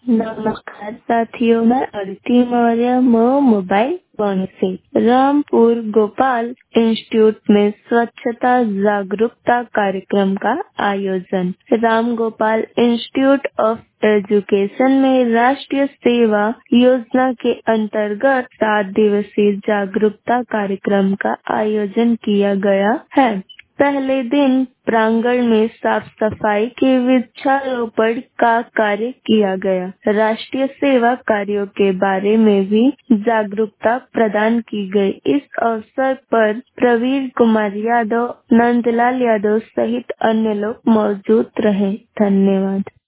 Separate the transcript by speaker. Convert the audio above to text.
Speaker 1: नमस्कार साथियों, मैं अदिति मौर्य मोबाइल वन से रामपुर गोपाल इंस्टीट्यूट में स्वच्छता जागरूकता कार्यक्रम का आयोजन Ram Gopal institute of education में राष्ट्रीय सेवा योजना के अंतर्गत 7 दिवसीय जागरूकता कार्यक्रम का आयोजन किया गया है। पहले दिन प्रांगण में साफ सफाई के वृक्षारोपण का कार्य किया गया। राष्ट्रीय सेवा कार्यों के बारे में भी जागरूकता प्रदान की गई। इस अवसर पर प्रवीण कुमार यादव, नंदलाल यादव सहित अन्य लोग मौजूद रहे। धन्यवाद।